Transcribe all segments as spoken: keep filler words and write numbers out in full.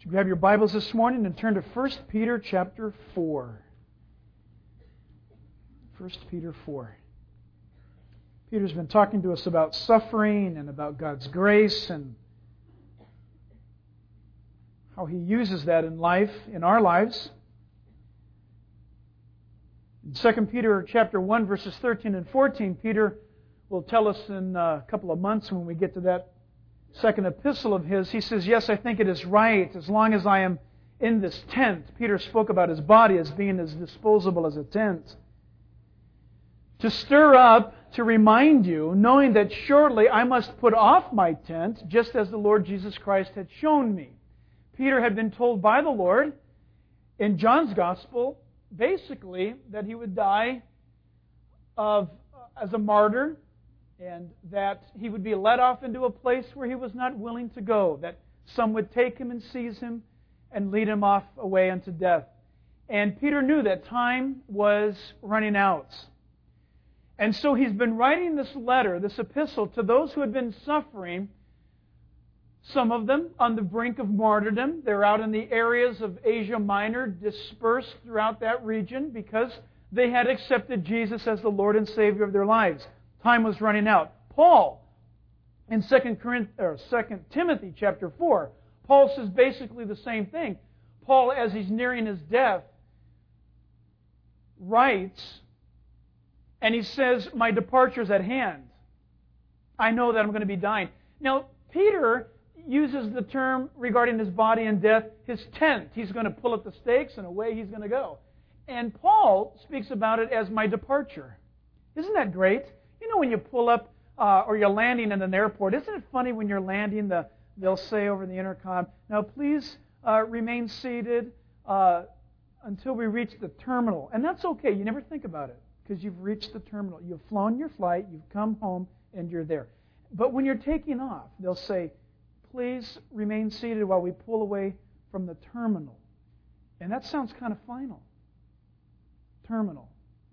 Would you grab your Bibles this morning and turn to First Peter chapter four. First Peter four. Peter's been talking to us about suffering and about God's grace and how He uses that in life, in our lives. In Second Peter chapter one, verses thirteen and fourteen, Peter will tell us in a couple of months when we get to that second epistle of his, he says, yes, I think it is right as long as I am in this tent. Peter spoke about his body as being as disposable as a tent. To stir up, to remind you, knowing that shortly I must put off my tent, just as the Lord Jesus Christ had shown me. Peter had been told by the Lord in John's Gospel, basically, that he would die of as a martyr, and that he would be led off into a place where he was not willing to go, that some would take him and seize him and lead him off away unto death. And Peter knew that time was running out. And so he's been writing this letter, this epistle, to those who had been suffering, some of them on the brink of martyrdom. They're out in the areas of Asia Minor, dispersed throughout that region, because they had accepted Jesus as the Lord and Savior of their lives. Time was running out. Paul, in Second Timothy chapter four, Paul says basically the same thing. Paul, as he's nearing his death, writes, and he says, my departure is at hand. I know that I'm going to be dying. Now, Peter uses the term regarding his body and death, his tent. He's going to pull up the stakes and away he's going to go. And Paul speaks about it as my departure. Isn't that great? You know, when you pull up uh, or you're landing in an airport, isn't it funny when you're landing, the, they'll say over the intercom, now please uh, remain seated uh, until we reach the terminal. And that's okay. You never think about it because you've reached the terminal. You've flown your flight, you've come home, and you're there. But when you're taking off, they'll say, please remain seated while we pull away from the terminal. And that sounds kind of final. Terminal.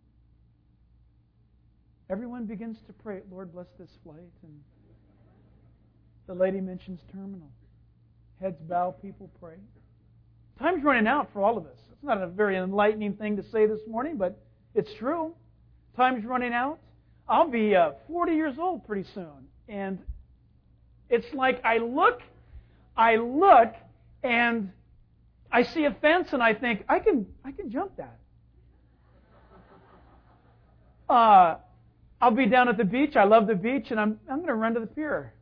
Everyone begins to pray, Lord, bless this flight. And the lady mentions terminal. Heads bow, people pray. Time's running out for all of us. It's not a very enlightening thing to say this morning, but it's true. Time's running out. I'll be uh, forty years old pretty soon. And it's like I look, I look, and I see a fence, and I think, I can, I can jump that. Uh... I'll be down at the beach. I love the beach, and I'm I'm going to run to the pier.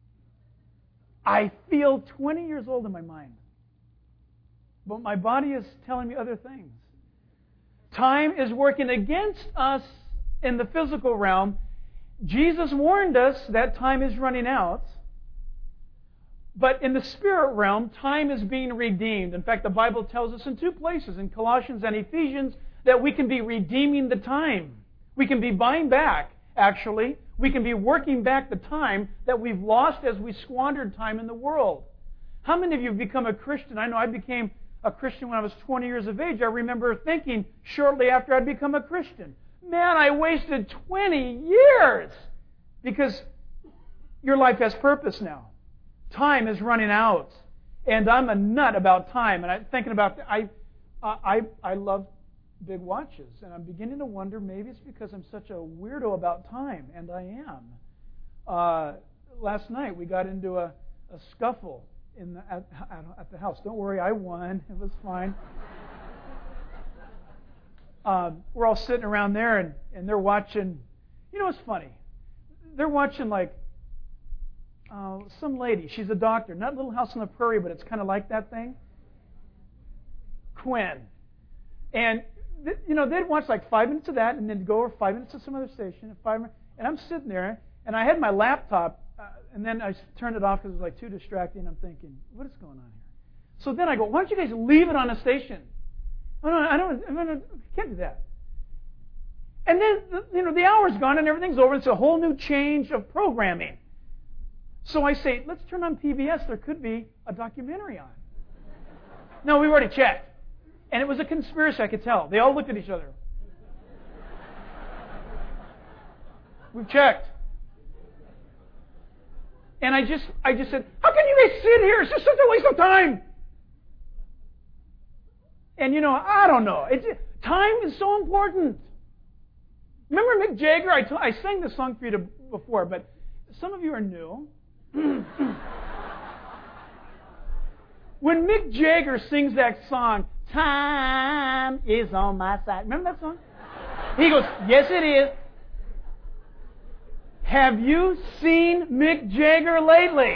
I feel twenty years old in my mind. But my body is telling me other things. Time is working against us in the physical realm. Jesus warned us that time is running out. But in the spirit realm, time is being redeemed. In fact, the Bible tells us in two places, in Colossians and Ephesians, that we can be redeeming the time. We can be buying back, actually. We can be working back the time that we've lost as we squandered time in the world. How many of you have become a Christian? I know I became a Christian when I was twenty years of age. I remember thinking shortly after I'd become a Christian, man, I wasted twenty years. Because your life has purpose now. Time is running out. And I'm a nut about time. And I'm thinking about, I, I, I love big watches, and I'm beginning to wonder, maybe it's because I'm such a weirdo about time, and I am. Uh, last night we got into a, a scuffle in the, at, at the house. Don't worry, I won. It was fine. uh, we're all sitting around there, and, and they're watching. You know what's funny? They're watching like uh, some lady. She's a doctor. Not Little House on the Prairie, but it's kind of like that thing. Quinn. And you know, they'd watch like five minutes of that, and then go over five minutes of some other station, and five minutes, and I'm sitting there, and I had my laptop, uh, and then I turned it off because it was like too distracting. I'm thinking, what is going on here? So then I go, why don't you guys leave it on a station? Oh, no, I don't, I don't, I can't do that. And then, you know, the hour's gone and everything's over. It's a whole new change of programming. So I say, let's turn on P B S. There could be a documentary on. No, we've already checked. And it was a conspiracy, I could tell. They all looked at each other. We've checked. And I just I just said, how can you guys sit here? It's just such a waste of time. And, you know, I don't know. It's, time is so important. Remember Mick Jagger? I, t- I sang this song for you to, before, but some of you are new. When Mick Jagger sings that song, time is on my side. Remember that song? He goes, yes it is. Have you seen Mick Jagger lately?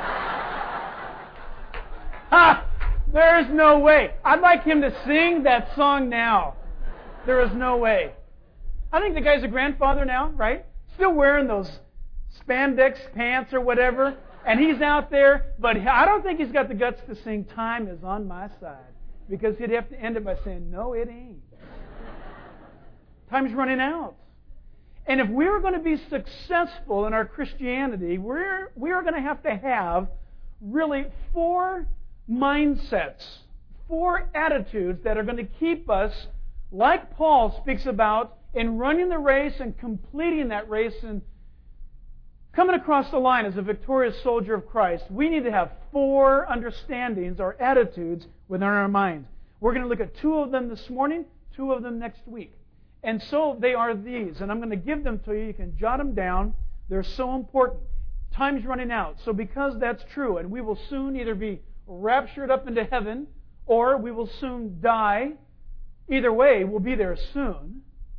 Ha! There's no way. I'd like him to sing that song now. There is no way. I think the guy's a grandfather now, right? Still wearing those spandex pants or whatever. And he's out there, but I don't think he's got the guts to sing Time is on My Side. Because he'd have to end it by saying, no, it ain't. Time's running out. And if we're going to be successful in our Christianity, we're, we're going to have to have really four mindsets, four attitudes that are going to keep us, like Paul speaks about, in running the race and completing that race and coming across the line as a victorious soldier of Christ. We need to have four understandings or attitudes within our mind. We're going to look at two of them this morning, two of them next week. And so they are these, and I'm going to give them to you. You can jot them down. They're so important. Time's running out. So because that's true, and we will soon either be raptured up into heaven, or we will soon die. Either way, we'll be there soon.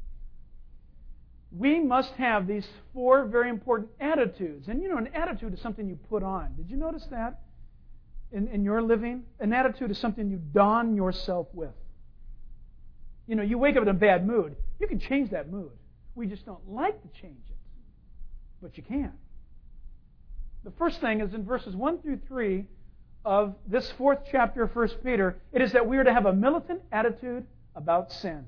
We must have these four very important attitudes. And you know, an attitude is something you put on. Did you notice that in, in your living? An attitude is something you don yourself with. You know, you wake up in a bad mood. You can change that mood. We just don't like to change it. But you can. The first thing is in verses one through three of this fourth chapter of First Peter. It is that we are to have a militant attitude about sin.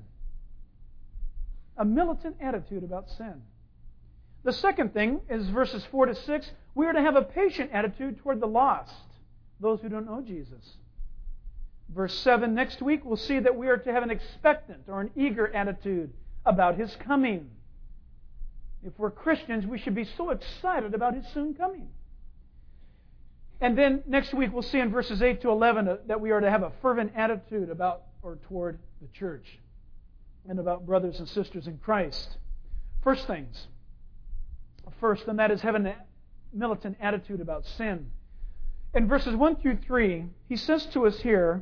A militant attitude about sin. The second thing is verses four to six. We are to have a patient attitude toward the lost, those who don't know Jesus. Verse seven, next week, we'll see that we are to have an expectant or an eager attitude about His coming. If we're Christians, we should be so excited about His soon coming. And then next week, we'll see in verses eight to eleven that we are to have a fervent attitude about or toward the church and about brothers and sisters in Christ. First things. First, and that is having a militant attitude about sin. In verses one through three, he says to us here,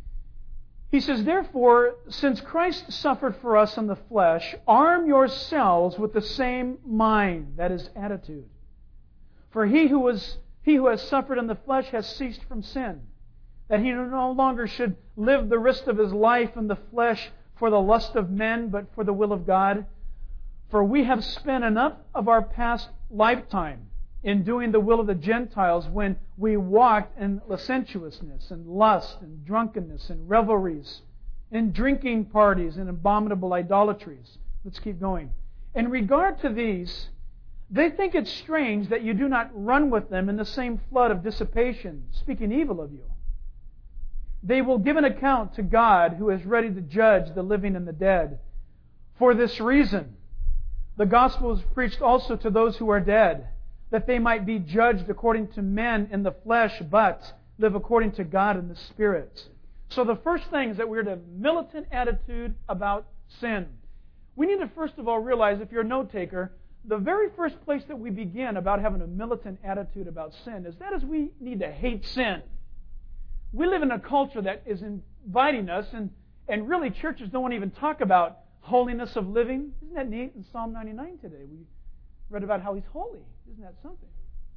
he says, therefore, since Christ suffered for us in the flesh, arm yourselves with the same mind, that is, attitude. For he who was he who has suffered in the flesh has ceased from sin, that he no longer should live the rest of his life in the flesh for the lust of men, but for the will of God. For we have spent enough of our past lifetime in doing the will of the Gentiles when we walked in licentiousness and lust and drunkenness and revelries, in drinking parties and abominable idolatries. Let's keep going. In regard to these, they think it strange that you do not run with them in the same flood of dissipation, speaking evil of you. They will give an account to God, who is ready to judge the living and the dead. For this reason, the gospel is preached also to those who are dead, that they might be judged according to men in the flesh, but live according to God in the Spirit. So the first thing is that we're to have a militant attitude about sin. We need to first of all realize, if you're a note taker, the very first place that we begin about having a militant attitude about sin is that is we need to hate sin. We live in a culture that is inviting us, and, and really churches don't even talk about holiness of living. Isn't that neat? In Psalm ninety-nine today, we read about how He's holy. Isn't that something?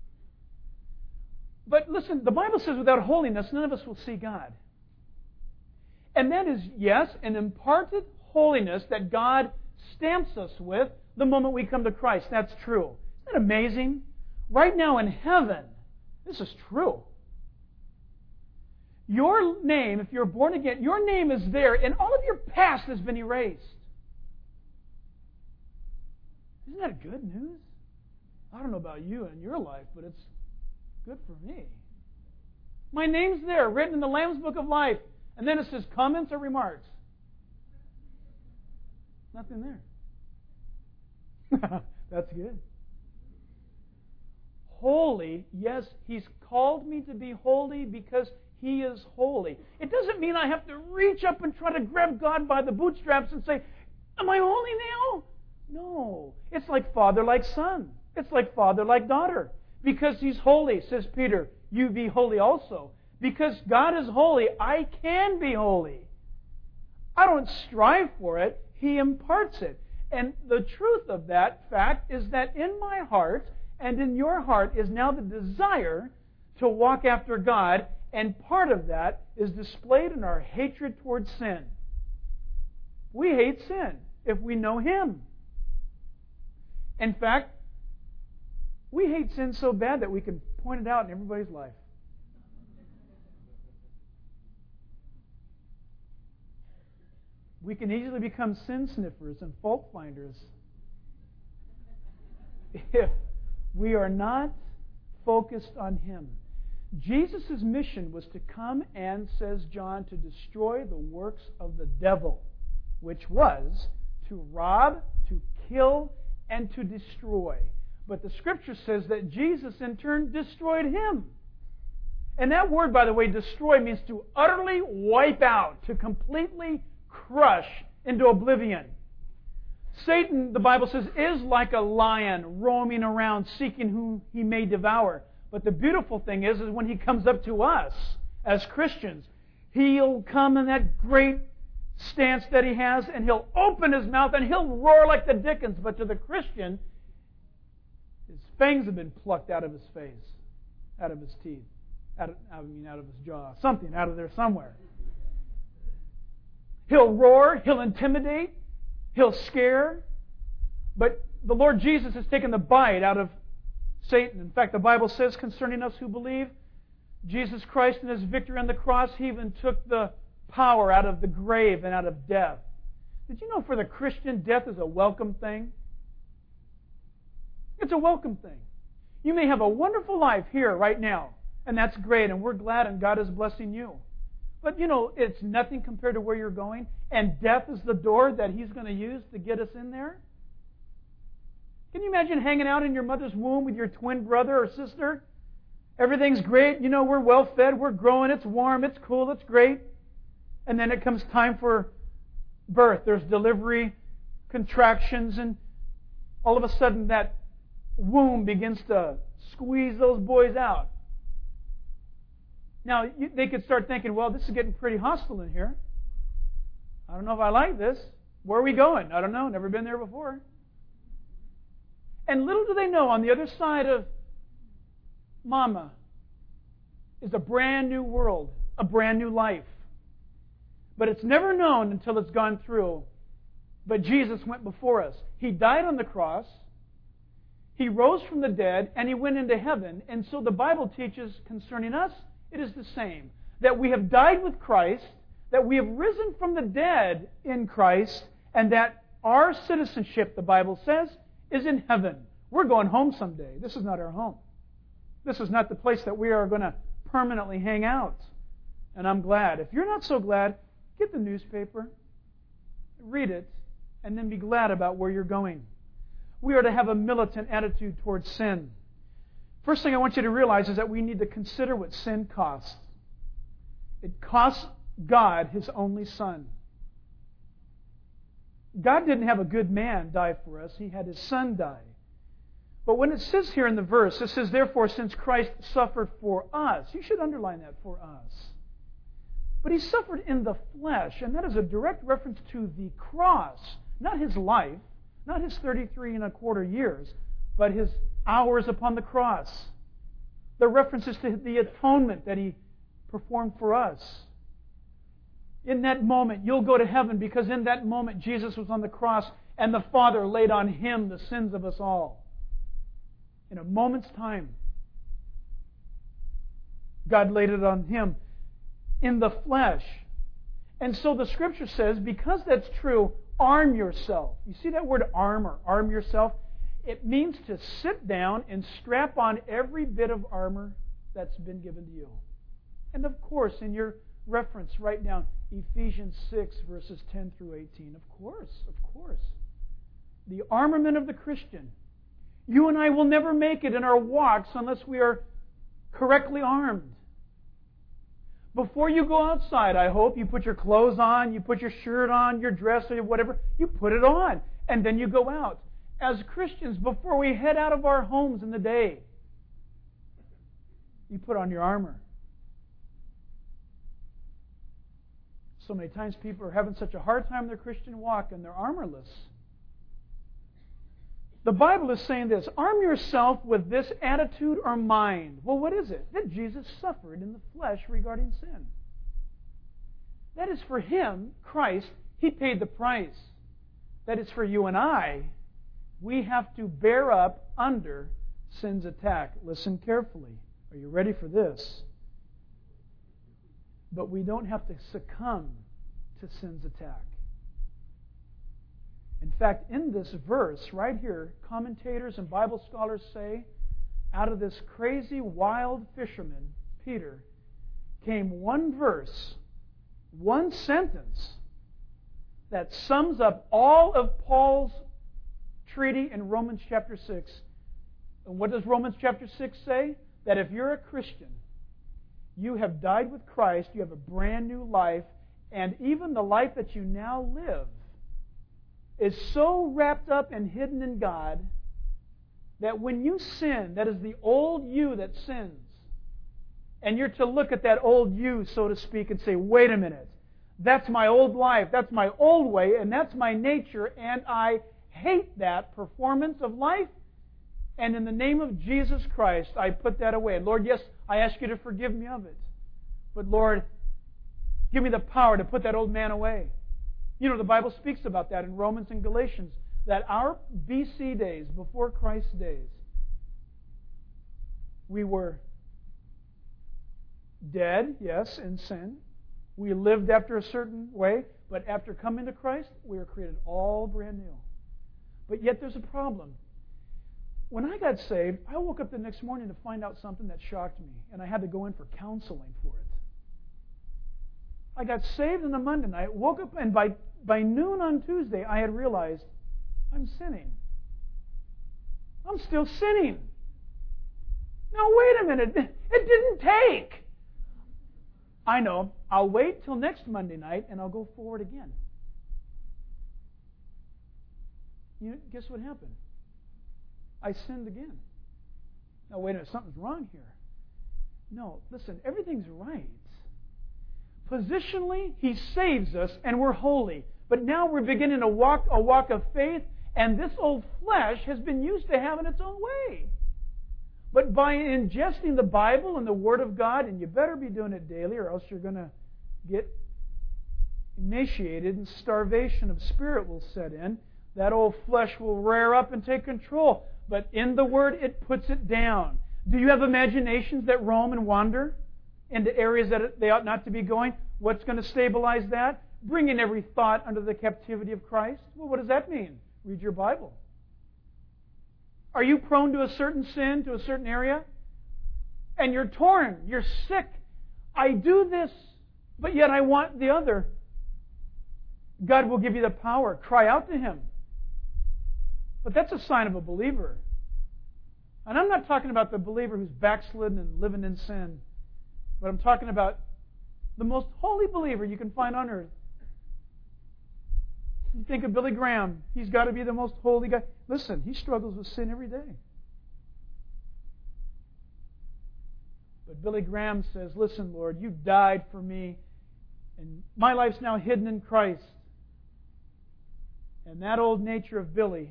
But listen, the Bible says without holiness, none of us will see God. And that is, yes, an imparted holiness that God stamps us with the moment we come to Christ. That's true. Isn't that amazing? Right now in heaven, this is true. Your name, if you're born again, your name is there, and all of your past has been erased. Isn't that good news? I don't know about you and your life, but it's good for me. My name's there, written in the Lamb's Book of Life. And then it says comments or remarks. Nothing there. That's good. Holy, yes, He's called me to be holy because He is holy. It doesn't mean I have to reach up and try to grab God by the bootstraps and say, am I holy now? No. It's like father like son. It's like father like daughter. Because He's holy, says Peter, you be holy also. Because God is holy, I can be holy. I don't strive for it. He imparts it. And the truth of that fact is that in my heart and in your heart is now the desire to walk after God, and part of that is displayed in our hatred towards sin. We hate sin if we know Him. In fact, we hate sin so bad that we can point it out in everybody's life. We can easily become sin sniffers and fault finders if we are not focused on Him. Jesus' mission was to come and, says John, to destroy the works of the devil, which was to rob, to kill, and to destroy. But the Scripture says that Jesus, in turn, destroyed Him. And that word, by the way, destroy, means to utterly wipe out, to completely crush into oblivion. Satan, the Bible says, is like a lion roaming around seeking whom he may devour. But the beautiful thing is, is when he comes up to us as Christians, he'll come in that great stance that he has, and he'll open his mouth and he'll roar like the Dickens. But to the Christian, his fangs have been plucked out of his face, out of his teeth, out of, I mean, out of his jaw, something out of there somewhere. He'll roar, he'll intimidate, he'll scare. But the Lord Jesus has taken the bite out of Satan. In fact, the Bible says concerning us who believe, Jesus Christ in His victory on the cross, He even took the power out of the grave and out of death. Did you know for the Christian, death is a welcome thing? It's a welcome thing. You may have a wonderful life here right now, and that's great, and we're glad, and God is blessing you. But, you know, it's nothing compared to where you're going, and death is the door that He's going to use to get us in there. Can you imagine hanging out in your mother's womb with your twin brother or sister? Everything's great. You know, we're well fed. We're growing. It's warm. It's cool. It's great. And then it comes time for birth. There's delivery, contractions, and all of a sudden that womb begins to squeeze those boys out. Now, you, they could start thinking, well, this is getting pretty hostile in here. I don't know if I like this. Where are we going? I don't know. Never been there before. And little do they know, on the other side of Mama is a brand new world, a brand new life. But it's never known until it's gone through. But Jesus went before us. He died on the cross. He rose from the dead, and He went into heaven. And so the Bible teaches concerning us, it is the same. That we have died with Christ, that we have risen from the dead in Christ, and that our citizenship, the Bible says, is in heaven. We're going home someday. This is not our home. This is not the place that we are going to permanently hang out. And I'm glad. If you're not so glad, get the newspaper, read it, and then be glad about where you're going. We are to have a militant attitude towards sin. First thing I want you to realize is that we need to consider what sin costs. It costs God His only Son. God didn't have a good man die for us. He had His Son die. But when it says here in the verse, it says, therefore, since Christ suffered for us, you should underline that, for us. But He suffered in the flesh, and that is a direct reference to the cross, not His life, not His thirty-three and a quarter years, but His hours upon the cross. The references to the atonement that He performed for us. In that moment, you'll go to heaven because in that moment, Jesus was on the cross and the Father laid on Him the sins of us all. In a moment's time, God laid it on Him in the flesh. And so the Scripture says, because that's true, arm yourself. You see that word armor, arm yourself? It means to sit down and strap on every bit of armor that's been given to you. And of course, in your reference, write down Ephesians six, verses ten through eighteen. Of course, of course. The armament of the Christian. You and I will never make it in our walks unless we are correctly armed. Before you go outside, I hope you put your clothes on, you put your shirt on, your dress, or whatever. You put it on, and then you go out. As Christians, before we head out of our homes in the day, you put on your armor. So many times people are having such a hard time in their Christian walk and they're armorless. The Bible is saying this, arm yourself with this attitude or mind. Well, what is it? That Jesus suffered in the flesh regarding sin. That is for Him, Christ, He paid the price. That is for you and I. We have to bear up under sin's attack. Listen carefully. Are you ready for this? But we don't have to succumb to sin's attack. In fact, in this verse right here, commentators and Bible scholars say, out of this crazy, wild fisherman, Peter, came one verse, one sentence, that sums up all of Paul's treaty in Romans chapter six. And what does Romans chapter six say? That if you're a Christian, you have died with Christ, you have a brand new life, and even the life that you now live is so wrapped up and hidden in God that when you sin, that is the old you that sins. And you're to look at that old you, so to speak, and say, wait a minute, that's my old life, that's my old way, and that's my nature, and I hate that performance of life. And in the name of Jesus Christ, I put that away. Lord, yes, I ask you to forgive me of it. But Lord, give me the power to put that old man away. You know, the Bible speaks about that in Romans and Galatians, that our B C days, before Christ's days, we were dead, yes, in sin. We lived after a certain way, but after coming to Christ, we were created all brand new. But yet there's a problem. When I got saved, I woke up the next morning to find out something that shocked me, and I had to go in for counseling for it. I got saved on a Monday night, woke up, and by, by noon on Tuesday, I had realized I'm sinning. I'm still sinning. Now, wait a minute. It didn't take. I know. I'll wait till next Monday night, and I'll go forward again. You know, guess what happened? I sinned again. Now, wait a minute. Something's wrong here. No, listen. Everything's right. Positionally, He saves us, and we're holy. But now we're beginning to walk a walk of faith, and this old flesh has been used to having its own way. But by ingesting the Bible and the Word of God, and you better be doing it daily, or else you're going to get emaciated, and starvation of spirit will set in. That old flesh will rear up and take control. But in the Word, it puts it down. Do you have imaginations that roam and wander into areas that they ought not to be going? What's going to stabilize that? Bringing every thought under the captivity of Christ. Well, what does that mean? Read your Bible. Are you prone to a certain sin, to a certain area? And you're torn. You're sick. I do this, but yet I want the other. God will give you the power. Cry out to Him. But that's a sign of a believer. And I'm not talking about the believer who's backslidden and living in sin. But I'm talking about the most holy believer you can find on earth. You think of Billy Graham. He's got to be the most holy guy. Listen, he struggles with sin every day. But Billy Graham says, listen, Lord, you died for me, and my life's now hidden in Christ. And that old nature of Billy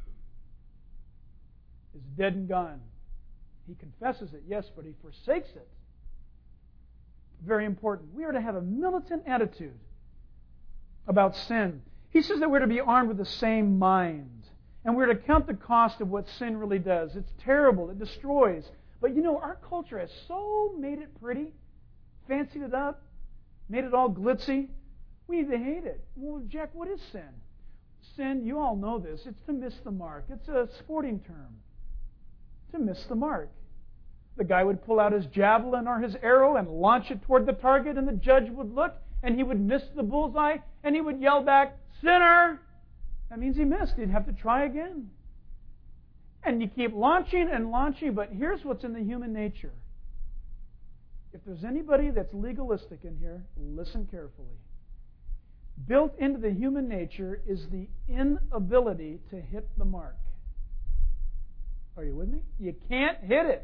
is dead and gone. He confesses it, yes, but he forsakes it. Very important. We are to have a militant attitude about sin. He says that we're to be armed with the same mind. And we're to count the cost of what sin really does. It's terrible. It destroys. But you know, our culture has so made it pretty, fancied it up, made it all glitzy. We need to hate it. Well, Jack, what is sin? Sin, you all know this, it's to miss the mark. It's a sporting term. To miss the mark. The guy would pull out his javelin or his arrow and launch it toward the target, and the judge would look, and he would miss the bullseye, and he would yell back, "Sinner!" That means he missed. He'd have to try again. And you keep launching and launching, but here's what's in the human nature. If there's anybody that's legalistic in here, listen carefully. Built into the human nature is the inability to hit the mark. Are you with me? You can't hit it.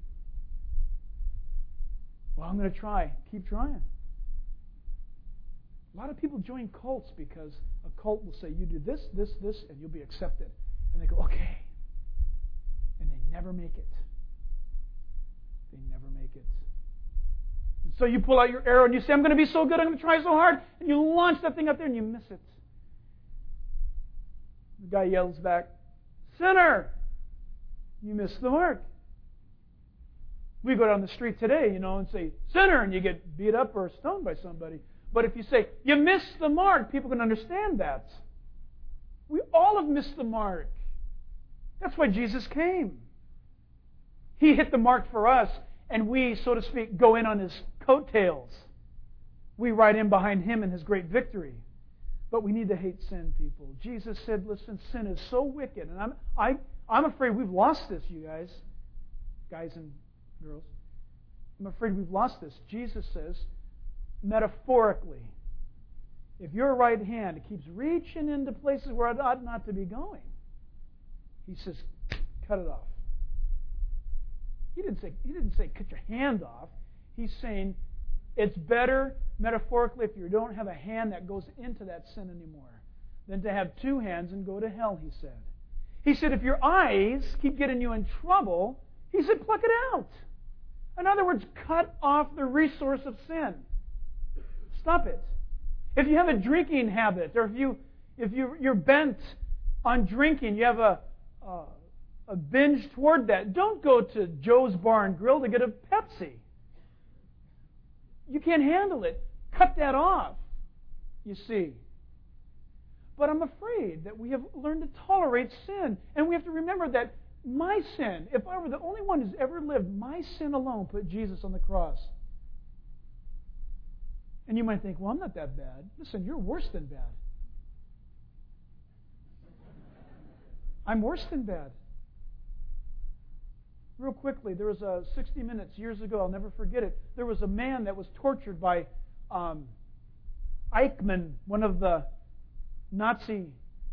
Well, I'm going to try. Keep trying. A lot of people join cults because a cult will say, you do this, this, this, and you'll be accepted. And they go, okay. And they never make it. They never make it. And so you pull out your arrow and you say, I'm going to be so good, I'm going to try so hard. And you launch that thing up there and you miss it. The guy yells back, sinner! You missed the mark. We go down the street today, you know, and say, sinner, and you get beat up or stoned by somebody. But if you say, you missed the mark, people can understand that. We all have missed the mark. That's why Jesus came. He hit the mark for us, and we, so to speak, go in on His coattails. We ride in behind Him in His great victory. But we need to hate sin, people. Jesus said, listen, sin is so wicked. And I'm, I, I'm afraid we've lost this, you guys. Guys and girls. I'm afraid we've lost this. Jesus says, metaphorically, if your right hand keeps reaching into places where it ought not to be going, He says, cut it off. He didn't say, he didn't say cut your hand off. He's saying it's better, metaphorically, if you don't have a hand that goes into that sin anymore, than to have two hands and go to hell, He said. He said, if your eyes keep getting you in trouble, He said, pluck it out. In other words, cut off the resource of sin. Stop it. If you have a drinking habit, or if you if you you're bent on drinking, you have a uh, a binge toward that, don't go to Joe's Bar and Grill to get a Pepsi. You can't handle it. Cut that off. You see. But I'm afraid that we have learned to tolerate sin, and we have to remember that my sin, if I were the only one who's ever lived, my sin alone put Jesus on the cross. And you might think, well, I'm not that bad. Listen, you're worse than bad. I'm worse than bad. Real quickly, there was a sixty minutes years ago, I'll never forget it. There was a man that was tortured by um, Eichmann, one of the Nazi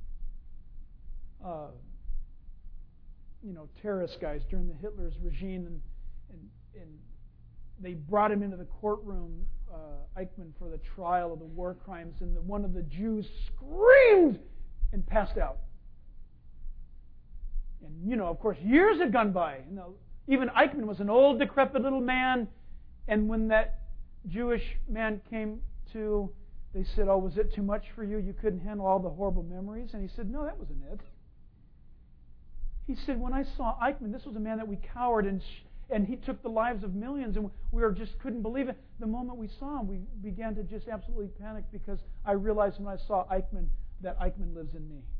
uh, you know, terrorist guys during the Hitler's regime, and, and, and they brought him into the courtroom, uh, Eichmann, for the trial of the war crimes, and the, one of the Jews screamed and passed out. And, you know, of course, years had gone by. You know, even Eichmann was an old, decrepit little man, and when that Jewish man came to, they said, oh, was it too much for you? You couldn't handle all the horrible memories? And he said, no, that wasn't it. He said, when I saw Eichmann, this was a man that we cowered, and sh- and he took the lives of millions, and we were just couldn't believe it. The moment we saw him, we began to just absolutely panic, because I realized when I saw Eichmann that Eichmann lives in me.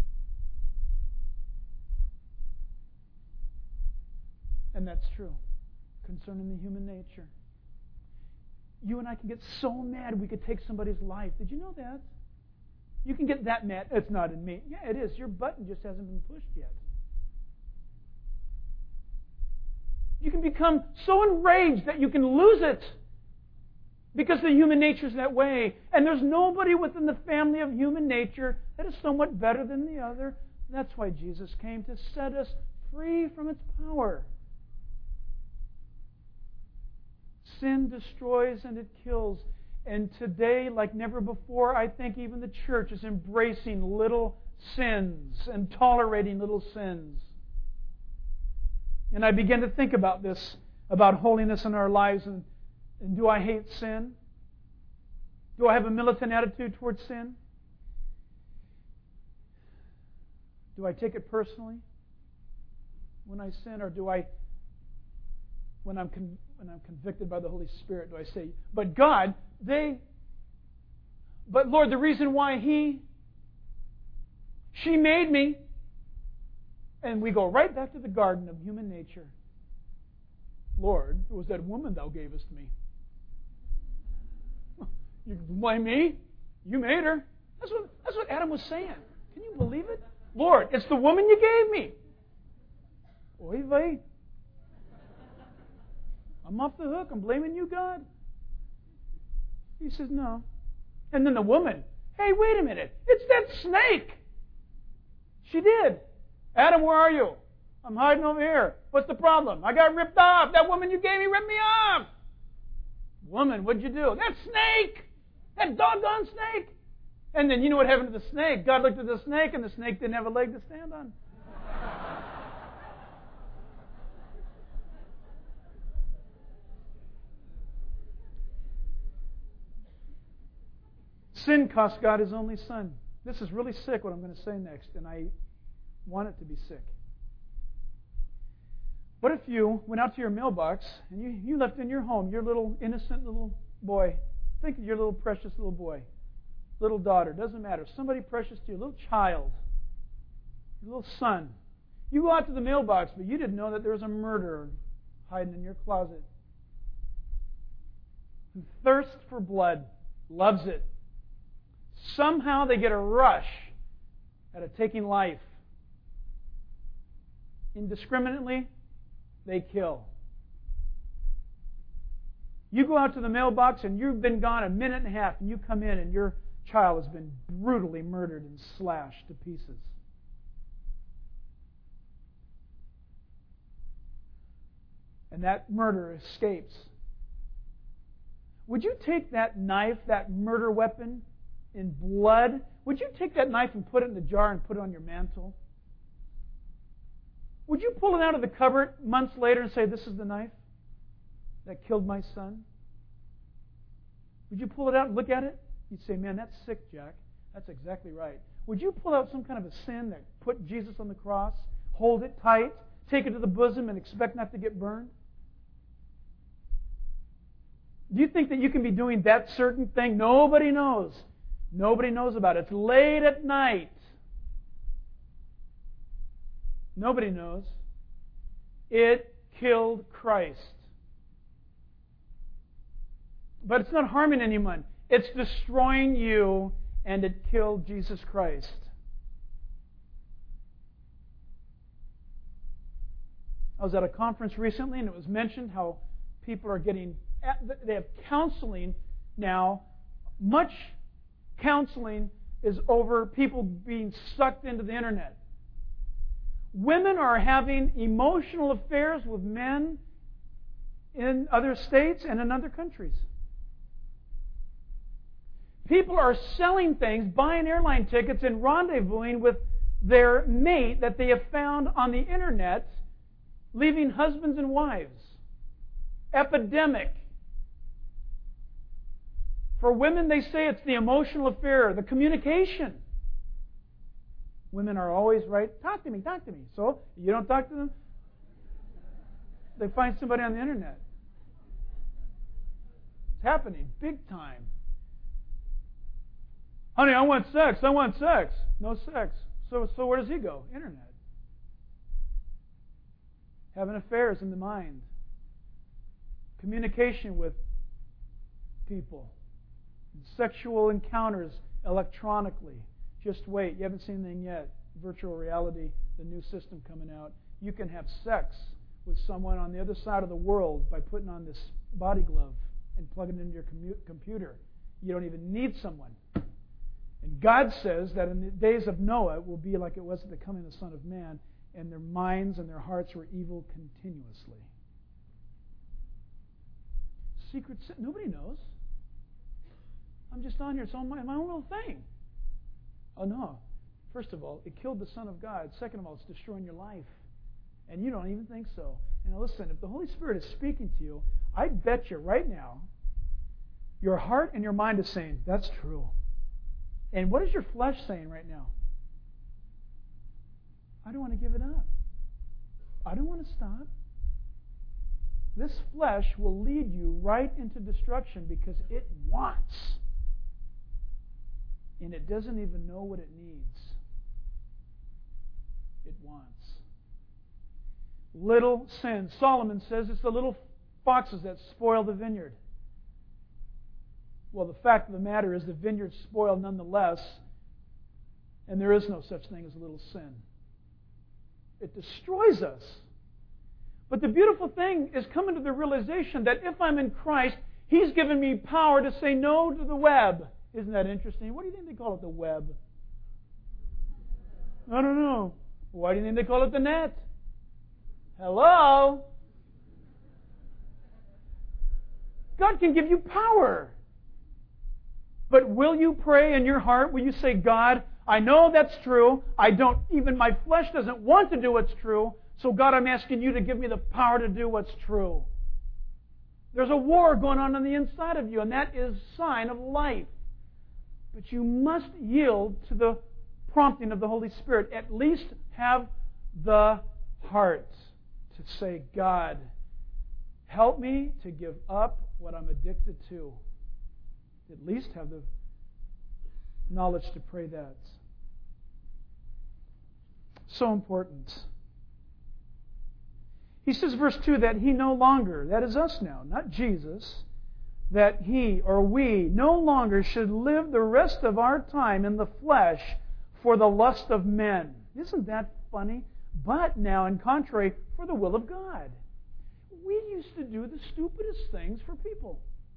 And that's true concerning the human nature. You and I can get so mad we could take somebody's life. Did you know that? You can get that mad. It's not in me. Yeah, it is. Your button just hasn't been pushed yet. You can become so enraged that you can lose it, because the human nature is that way. And there's nobody within the family of human nature that is somewhat better than the other. That's why Jesus came, to set us free from its power. Sin destroys and it kills. And today, like never before, I think even the church is embracing little sins and tolerating little sins. And I began to think about this, about holiness in our lives. And, and do I hate sin? Do I have a militant attitude towards sin? Do I take it personally when I sin? Or do I, when I'm, con- when I'm convicted by the Holy Spirit, do I say, but God, they, but Lord, the reason why He, she made me. And we go right back to the garden of human nature. Lord, it was that woman Thou gavest me. You blame me? You made her. That's what, that's what Adam was saying. Can you believe it? Lord, it's the woman You gave me. Oy vey. I'm off the hook. I'm blaming you, God. He says, no. And then the woman, hey, wait a minute. It's that snake. She did. Adam, where are you? I'm hiding over here. What's the problem? I got ripped off. That woman you gave me ripped me off. Woman, what'd you do? That snake. That doggone snake. And then you know what happened to the snake? God looked at the snake, and the snake didn't have a leg to stand on. Sin cost God His only Son. This is really sick, what I'm going to say next, and I want it to be sick. What if you went out to your mailbox and you, you left in your home your little innocent little boy? Think of your little precious little boy, little daughter, doesn't matter. Somebody precious to you, little child, your little son. You go out to the mailbox, but you didn't know that there was a murderer hiding in your closet who thirsts for blood, loves it. Somehow they get a rush out of taking life. Indiscriminately, they kill. You go out to the mailbox and you've been gone a minute and a half, and you come in and your child has been brutally murdered and slashed to pieces. And that murderer escapes. Would you take that knife, that murder weapon, in blood? Would you take that knife and put it in the jar and put it on your mantle? Would you pull it out of the cupboard months later and say, this is the knife that killed my son? Would you pull it out and look at it? You'd say, man, that's sick, Jack. That's exactly right. Would you pull out some kind of a sin that put Jesus on the cross, hold it tight, take it to the bosom, and expect not to get burned? Do you think that you can be doing that certain thing? Nobody knows. Nobody knows about it. It's late at night. Nobody knows. It killed Christ. But it's not harming anyone. It's destroying you, and it killed Jesus Christ. I was at a conference recently, and it was mentioned how people are getting, they have counseling now. Much counseling is over people being sucked into the internet. Women are having emotional affairs with men in other states and in other countries. People are selling things, buying airline tickets, and rendezvousing with their mate that they have found on the internet, leaving husbands and wives. Epidemic. For women, they say it's the emotional affair, the communication. Women are always right. Talk to me, talk to me. So, you don't talk to them? They find somebody on the internet. It's happening big time. Honey, I want sex. I want sex. No sex. So, so where does he go? Internet. Having affairs in the mind. Communication with people. Sexual encounters electronically. Just wait. You haven't seen anything yet. Virtual reality, the new system coming out. You can have sex with someone on the other side of the world by putting on this body glove and plugging it into your commu- computer. You don't even need someone. And God says that in the days of Noah it will be like it was at the coming of the Son of Man, and their minds and their hearts were evil continuously. Secret sin. Nobody knows. I'm just on here. It's on my, my own little thing. Oh, no. First of all, it killed the Son of God. Second of all, it's destroying your life. And you don't even think so. And listen, if the Holy Spirit is speaking to you, I bet you right now, your heart and your mind is saying, that's true. And what is your flesh saying right now? I don't want to give it up. I don't want to stop. This flesh will lead you right into destruction because it wants. And it doesn't even know what it needs. It wants. Little sin. Solomon says it's the little foxes that spoil the vineyard. Well, the fact of the matter is the vineyard's spoiled nonetheless, and there is no such thing as a little sin. It destroys us. But the beautiful thing is coming to the realization that if I'm in Christ, He's given me power to say no to the web. Isn't that interesting? What do you think they call it, the web? I don't know. Why do you think they call it the net? Hello? God can give you power. But will you pray in your heart? Will you say, God, I know that's true. I don't, even my flesh doesn't want to do what's true. So God, I'm asking you to give me the power to do what's true. There's a war going on on the inside of you, and that is a sign of life. But you must yield to the prompting of the Holy Spirit. At least have the heart to say, God, help me to give up what I'm addicted to. At least have the knowledge to pray that. So important. He says, verse two, that he no longer, that is us now, not Jesus, that he or we no longer should live the rest of our time in the flesh for the lust of men. Isn't that funny? But now, in contrary, for the will of God. We used to do the stupidest things for people.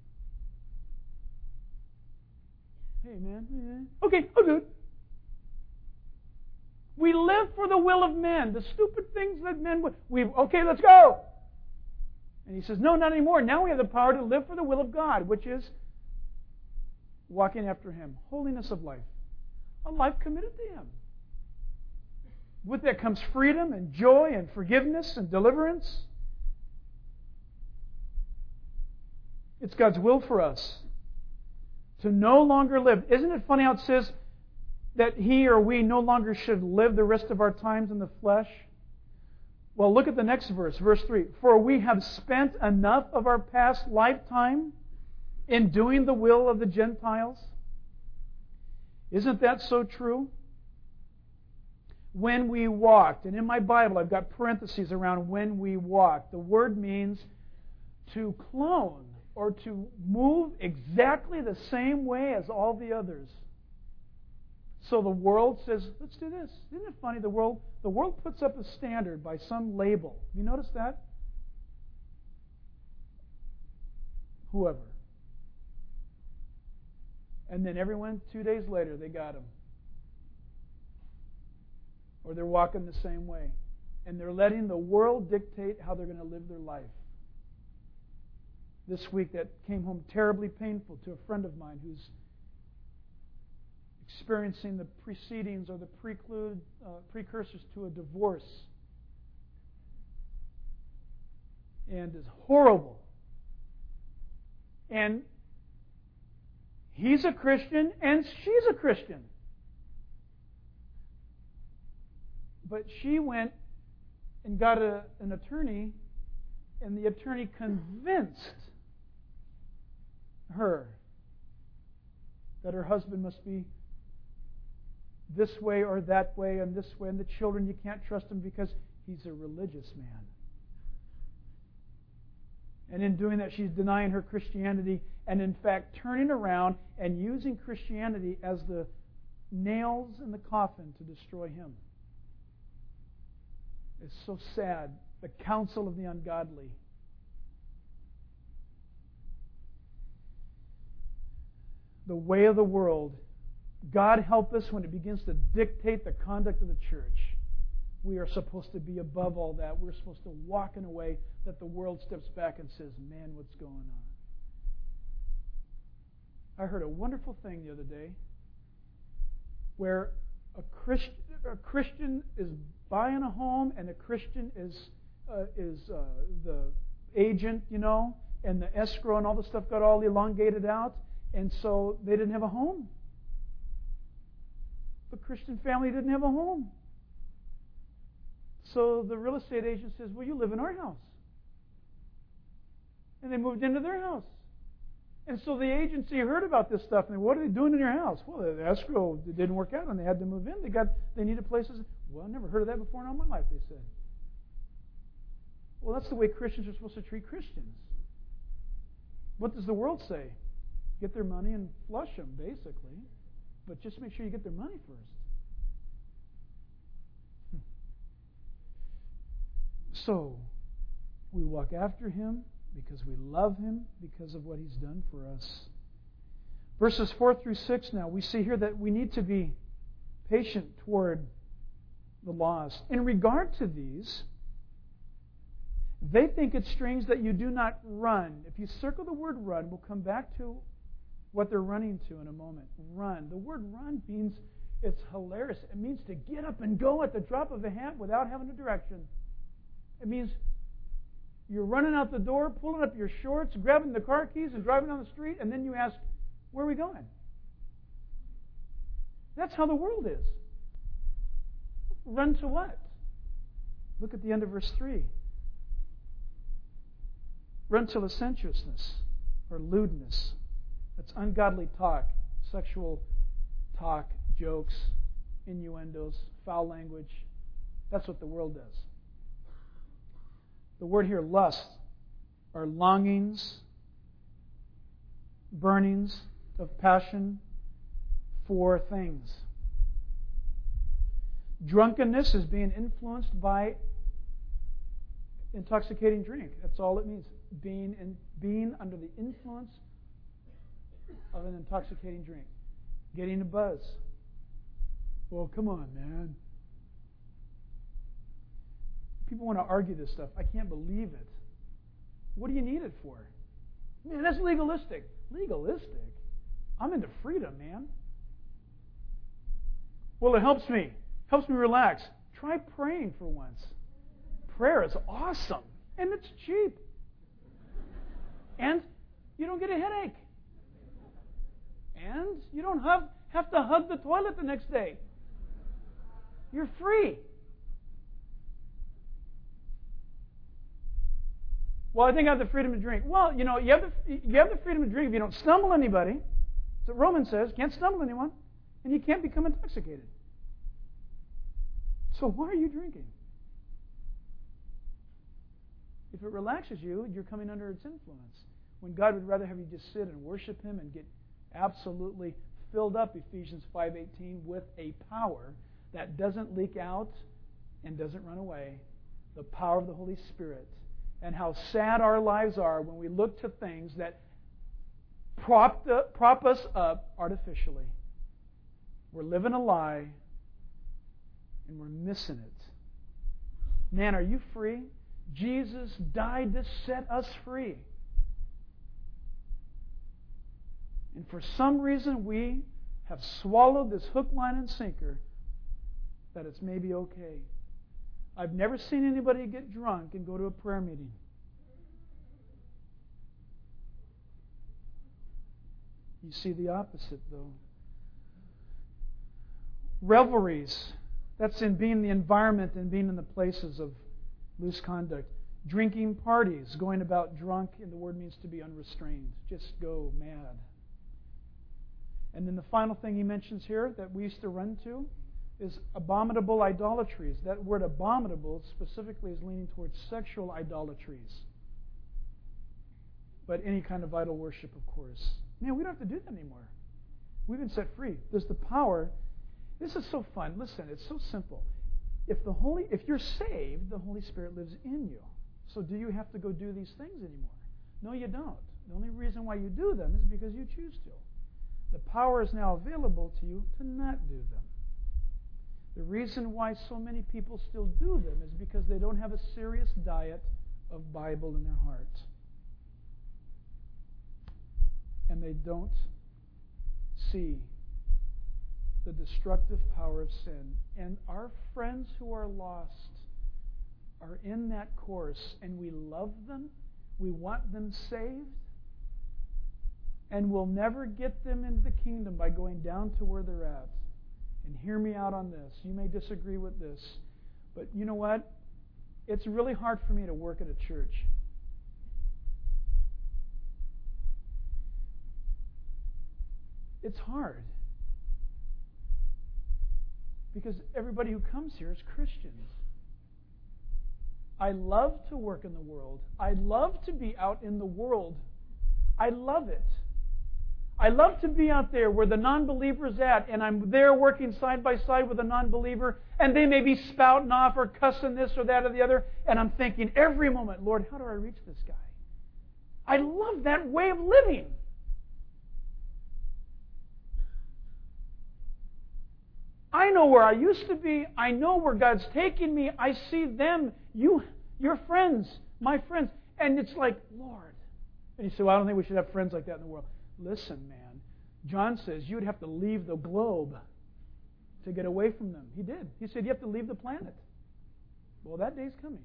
Hey, man. Okay, oh, good. We live for the will of men. The stupid things that men would. We okay, let's go. And he says, no, not anymore. Now we have the power to live for the will of God, which is walking after Him. Holiness of life. A life committed to Him. With that comes freedom and joy and forgiveness and deliverance. It's God's will for us to no longer live. Isn't it funny how it says that he or we no longer should live the rest of our times in the flesh? Well, look at the next verse, verse three. For we have spent enough of our past lifetime in doing the will of the Gentiles. Isn't that so true? When we walked, and in my Bible I've got parentheses around when we walked. The word means to clone or to move exactly the same way as all the others. So the world says, let's do this. Isn't it funny? The world, the world puts up a standard by some label. You notice that? Whoever. And then everyone, two days later, they got him. Or they're walking the same way. And they're letting the world dictate how they're going to live their life. This week that came home terribly painful to a friend of mine who's experiencing the precedings or the preclude, uh, precursors to a divorce. And is horrible. And he's a Christian and she's a Christian. But she went and got a, an attorney, and the attorney convinced her that her husband must be this way or that way and this way, and the children, you can't trust him because he's a religious man. And in doing that, she's denying her Christianity and, in fact, turning around and using Christianity as the nails in the coffin to destroy him. It's so sad. The counsel of the ungodly. The way of the world. God help us when it begins to dictate the conduct of the church. We are supposed to be above all that. We're supposed to walk in a way that the world steps back and says, man, what's going on? I heard a wonderful thing the other day where a Christian, a Christian is buying a home and a Christian is uh, is uh, the agent, you know, and the escrow and all the stuff got all elongated out, and so they didn't have a home. The Christian family didn't have a home. So the real estate agent says, well, you live in our house. And they moved into their house. And so the agency heard about this stuff, and what are they doing in your house? Well, the escrow didn't work out, and they had to move in. They got they needed places. Well, I never heard of that before in all my life, they said. Well, that's the way Christians are supposed to treat Christians. What does the world say? Get their money and flush them, basically. But just make sure you get their money first. So, We walk after Him because we love Him, because of what He's done for us. Verses four through six now, we see here that we need to be patient toward the lost. In regard to these, they think it's strange that you do not run. If you circle the word run, we'll come back to what they're running to in a moment. Run. The word run means, it's hilarious. It means to get up and go at the drop of a hat without having a direction. It means you're running out the door, pulling up your shorts, grabbing the car keys and driving down the street, and then you ask, where are we going? That's how the world is. Run to what? Look at the end of verse three. Run to licentiousness or lewdness. That's ungodly talk, sexual talk, jokes, innuendos, foul language. That's what the world does. The word here, lust, are longings, burnings of passion for things. Drunkenness is being influenced by intoxicating drink. That's all it means. Being in, being under the influence of an intoxicating drink. Getting a buzz. Well, come on, man. People want to argue this stuff. I can't believe it. What do you need it for? Man, that's legalistic. Legalistic? I'm into freedom, man. Well, it helps me. Helps me relax. Try praying for once. Prayer is awesome. And it's cheap. And you don't get a headache. And you don't have, have to hug the toilet the next day. You're free. Well, I think I have the freedom to drink. Well, you know, you have the, you have the freedom to drink if you don't stumble anybody. That's what Romans says. Can't stumble anyone. And you can't become intoxicated. So why are you drinking? If it relaxes you, you're coming under its influence. When God would rather have you just sit and worship Him and get absolutely filled up, Ephesians five eighteen, with a power that doesn't leak out and doesn't run away. The power of the Holy Spirit. And how sad our lives are when we look to things that prop, the, prop us up artificially. We're living a lie and we're missing it. Man, are you free? Jesus died to set us free. And for some reason we have swallowed this hook, line, and sinker that it's maybe okay. I've never seen anybody get drunk and go to a prayer meeting. You see the opposite, though. Revelries. That's in being the environment and being in the places of loose conduct. Drinking parties, going about drunk, and the word means to be unrestrained. Just go mad. And then the final thing he mentions here that we used to run to is abominable idolatries. That word abominable specifically is leaning towards sexual idolatries. But any kind of idol worship, of course. Man, we don't have to do that anymore. We've been set free. There's the power. This is so fun. Listen, it's so simple. If the Holy, if you're saved, the Holy Spirit lives in you. So do you have to go do these things anymore? No, you don't. The only reason why you do them is because you choose to. The power is now available to you to not do them. The reason why so many people still do them is because they don't have a serious diet of Bible in their heart. And they don't see the destructive power of sin. And our friends who are lost are in that course, and we love them. We want them saved. And we'll never get them into the kingdom by going down to where they're at. And hear me out on this. You may disagree with this. But you know what? It's really hard for me to work at a church. It's hard. Because everybody who comes here is Christians. I love to work in the world. I love to be out in the world. I love it. I love to be out there where the non-believer's at, and I'm there working side by side with a non-believer, and they may be spouting off or cussing this or that or the other, and I'm thinking every moment, Lord, how do I reach this guy? I love that way of living. I know where I used to be. I know where God's taking me. I see them, you, your friends, my friends. And it's like, Lord. And you say, well, I don't think we should have friends like that in the world. Listen, man. John says you would have to leave the globe to get away from them. He did. He said you have to leave the planet. Well, that day's coming.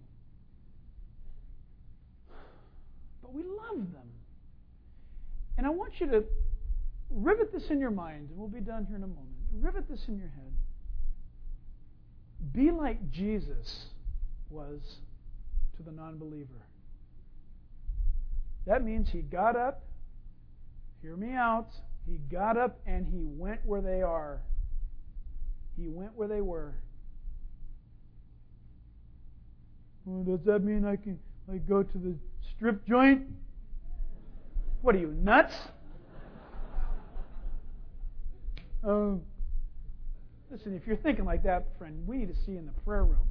But we love them. And I want you to rivet this in your mind, and we'll be done here in a moment. Rivet this in your head. Be like Jesus was to the non-believer. That means he got up, hear me out, he got up and he went where they are. He went where they were. Well, does that mean I can like go to the strip joint? What are you, nuts? Oh. Uh, Listen, if you're thinking like that, friend, we need to see you in the prayer room.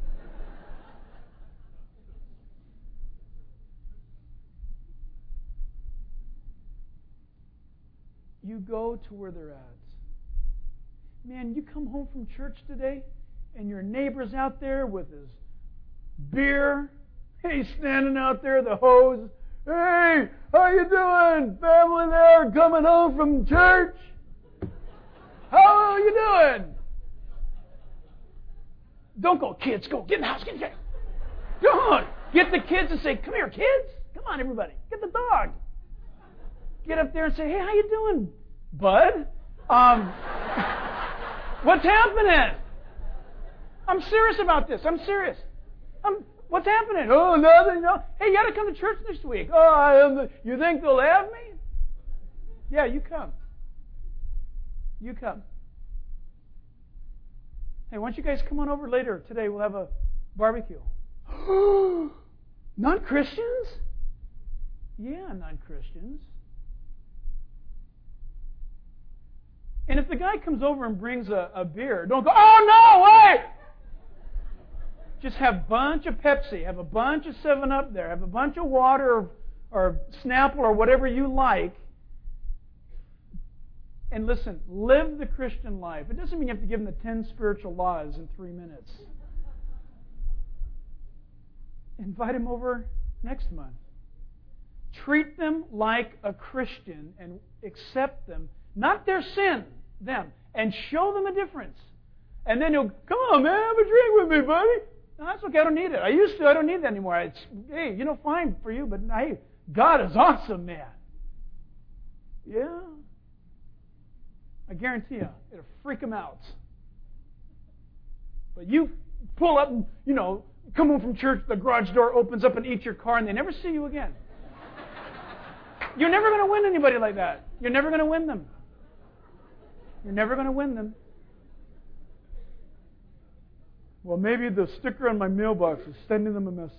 You go to where they're at. Man, you come home from church today, and your neighbor's out there with his beer. He's standing out there, the hose. Hey, how you doing? Family there coming home from church? How are you doing? Don't go, kids. Go. Get in the house. Get in the house. Don't. Get the kids and say, come here, kids. Come on, everybody. Get the dog. Get up there and say, hey, how you doing, bud? Um, what's happening? I'm serious about this. I'm serious. I'm, what's happening? Oh, nothing. No. Hey, you got to come to church next week. Oh, I am the, you think they'll have me? Yeah, you come. You come. Hey, why don't you guys come on over later today? We'll have a barbecue. Non-Christians? Yeah, non-Christians. And if the guy comes over and brings a, a beer, don't go, oh, no, wait! Just have a bunch of Pepsi, have a bunch of seven up there, have a bunch of water or, or Snapple or whatever you like. And listen, live the Christian life. It doesn't mean you have to give them the ten spiritual laws in three minutes. Invite them over next month. Treat them like a Christian and accept them, not their sin, them, and show them a difference. And then you'll, come on, man, have a drink with me, buddy. No, that's okay, I don't need it. I used to, I don't need that anymore. It's, hey, you know, fine for you, but hey, God is awesome, man. Yeah. I guarantee you, it'll freak them out. But you pull up and, you know, come home from church, the garage door opens up and eat your car, and they never see you again. You're never going to win anybody like that. You're never going to win them. You're never going to win them. Well, maybe the sticker on my mailbox is sending them a message.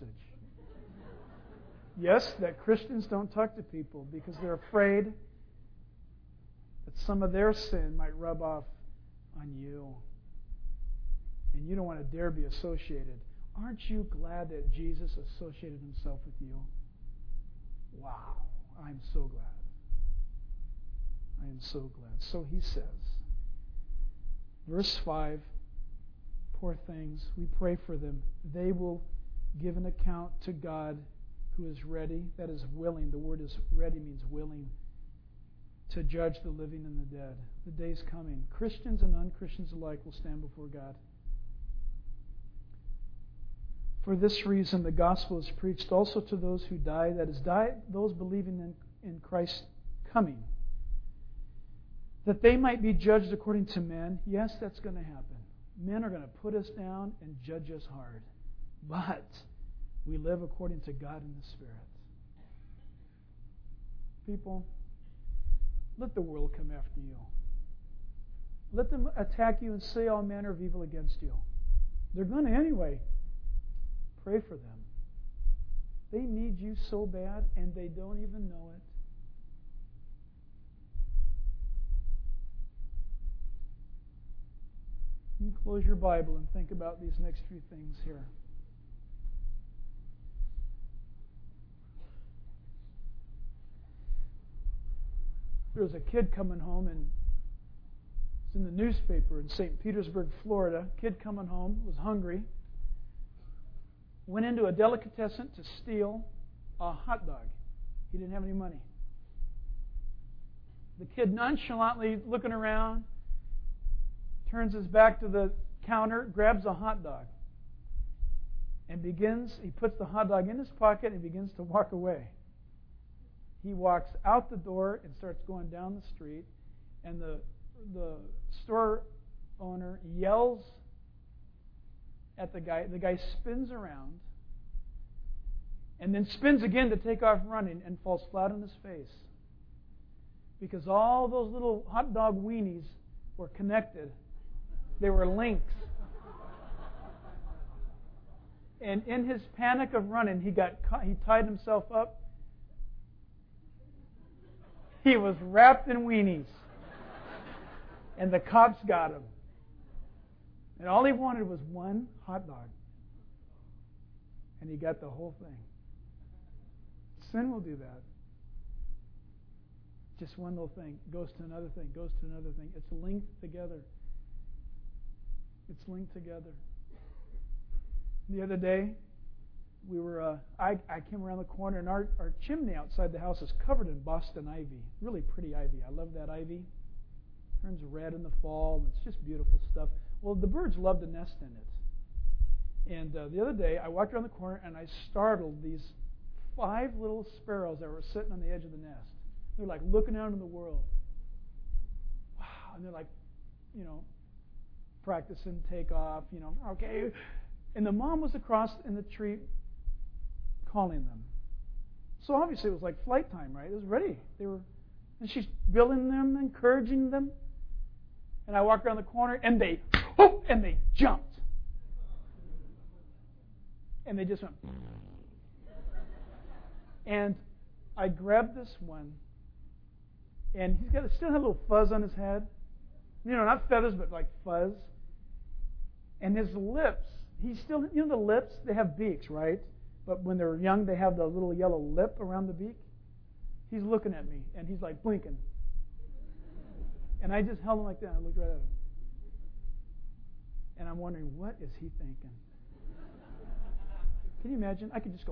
Yes, that Christians don't talk to people because they're afraid that some of their sin might rub off on you. And you don't want to dare be associated. Aren't you glad that Jesus associated himself with you? Wow. I'm so glad. I am so glad. So he says, verse five, poor things, we pray for them. They will give an account to God who is ready, that is willing. The word is ready means willing to judge the living and the dead. The day's coming. Christians and non-Christians alike will stand before God. For this reason, the gospel is preached also to those who die, that is, die, those believing in, in Christ's coming, that they might be judged according to men. Yes, that's going to happen. Men are going to put us down and judge us hard. But we live according to God in the Spirit. People, let the world come after you. Let them attack you and say all manner of evil against you. They're going to anyway. Pray for them. They need you so bad, and they don't even know it. close your Bible and think about these next few things here. There was a kid coming home, and it's in the newspaper in Saint Petersburg, Florida. Kid coming home, was hungry, went into a delicatessen to steal a hot dog. He didn't have any money. The kid nonchalantly looking around, turns his back to the counter, grabs a hot dog, and begins, he puts the hot dog in his pocket and begins to walk away. He walks out the door and starts going down the street, and the the store owner yells at the guy. The guy spins around and then spins again to take off running and falls flat on his face, because all those little hot dog weenies were connected. They were links. And in his panic of running, he got caught, he tied himself up. He was wrapped in weenies. And the cops got him. And all he wanted was one hot dog. And he got the whole thing. Sin will do that. Just one little thing goes to another thing, goes to another thing. It's linked together. It's linked together. The other day, we were. Uh, I, I came around the corner, and our, our chimney outside the house is covered in Boston ivy. Really pretty ivy. I love that ivy. Turns red in the fall. It's just beautiful stuff. Well, the birds love to nest in it. And uh, the other day, I walked around the corner, and I startled these five little sparrows that were sitting on the edge of the nest. They're like looking out in the world. Wow. And they're like, you know, practicing takeoff, you know, okay. And the mom was across in the tree calling them. So obviously it was like flight time, right? It was ready. They were, and she's building them, encouraging them. And I walked around the corner, and they, oh, and they jumped. And they just went. And I grabbed this one, and he's got still had a little fuzz on his head. You know, not feathers, but like fuzz. And his lips, he's still, you know the lips, they have beaks, right? But when they're young, they have the little yellow lip around the beak. He's looking at me, and he's like blinking. And I just held him like that, and I looked right at him. And I'm wondering, what is he thinking? Can you imagine? I could just go.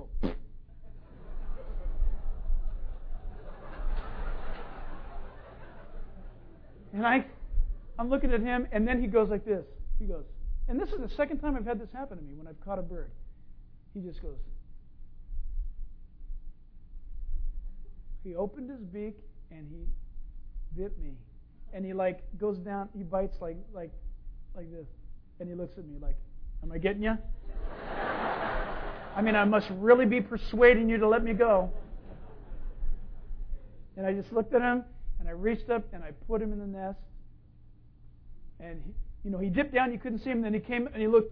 And I, I'm looking at him, and then he goes like this. He goes, and this is the second time I've had this happen to me when I've caught a bird. He just goes. He opened his beak, and he bit me. And he like goes down, he bites like like like this. And he looks at me like, am I getting you? I mean, I must really be persuading you to let me go. And I just looked at him, and I reached up, and I put him in the nest. And, he, you know, he dipped down, you couldn't see him, then he came, and he looked.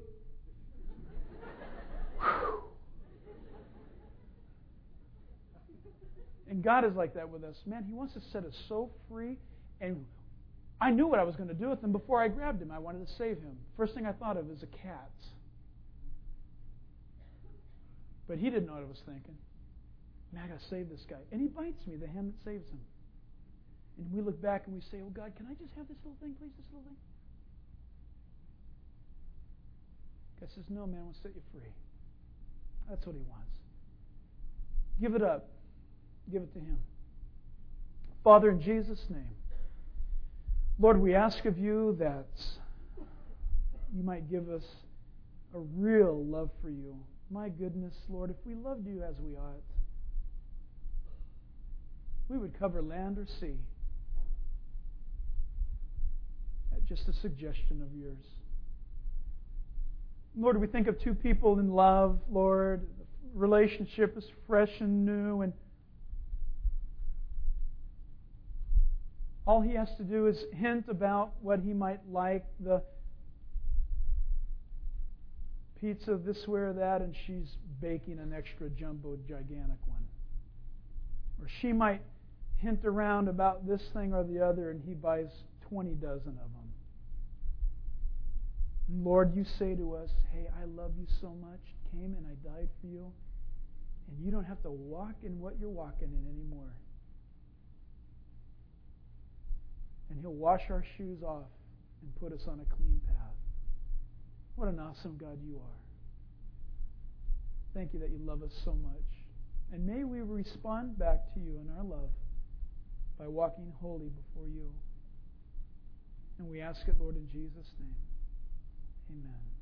And God is like that with us. Man, He wants to set us so free. And I knew what I was going to do with him before I grabbed him. I wanted to save him. First thing I thought of is a cat. But he didn't know what I was thinking. Man, I got to save this guy. And he bites me, the hand that saves him. And we look back and we say, oh, God, can I just have this little thing, please, this little thing? God says, no, man, I want to set you free. That's what He wants. Give it up. Give it to Him. Father, in Jesus' name, Lord, we ask of You that You might give us a real love for You. My goodness, Lord, if we loved You as we ought, we would cover land or sea at just a suggestion of Yours. Lord, we think of two people in love, Lord. The relationship is fresh and new, and all he has to do is hint about what he might like, the pizza this way or that, and she's baking an extra jumbo gigantic one. Or she might hint around about this thing or the other, and he buys twenty dozen of them. Lord, you say to us, hey, I love you so much, came and I died for you, and you don't have to walk in what you're walking in anymore. And He'll wash our shoes off and put us on a clean path. What an awesome God you are. Thank you that you love us so much. And may we respond back to you in our love by walking holy before you. And we ask it, Lord, in Jesus' name. Amen.